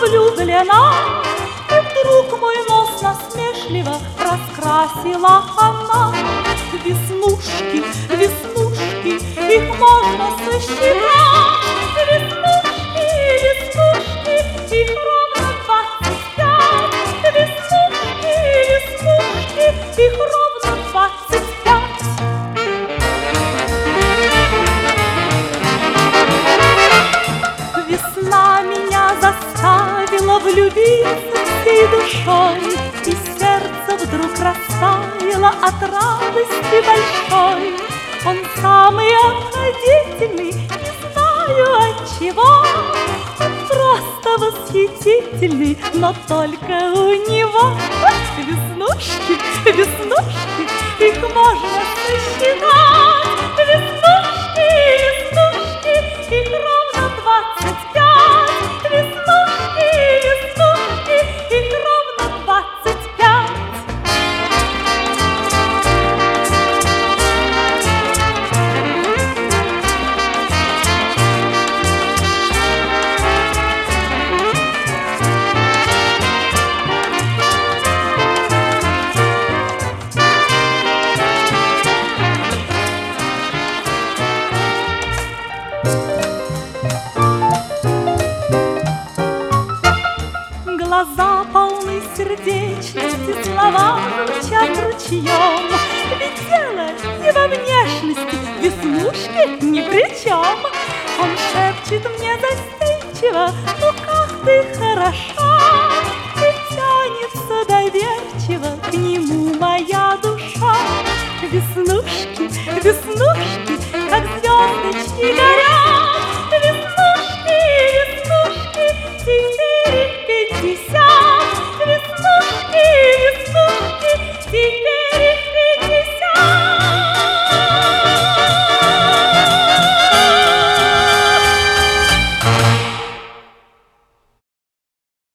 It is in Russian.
влюблена. И вдруг мой нос насмешливо раскрасила она. Веснушки, веснушки, их можно сосчитать. Веснушки, веснушки, их ровно 25. Веснушки, веснушки, их ровно 25. Весна меня заставила влюбиться всей душой, и сердце вдруг растаяло от радости большой. Он самый обходительный, не знаю отчего. Он просто восхитительный, но только у него. Веснушки, веснушки, их можно сосчитать. Веснушки, веснушки, их ровно 25. Веснушки, веснушки, их ровно 25. Глаза полны сердечности, слова звучат ручьем. Ведь дело не во внешности, веснушки ни при чем. Он шепчет мне застенчиво: ну как ты хороша. И тянется доверчиво к нему моя душа. Веснушки, веснушки, как звездочки горят. Веснушки, веснушки, теперь 50. Веснушки, веснушки, теперь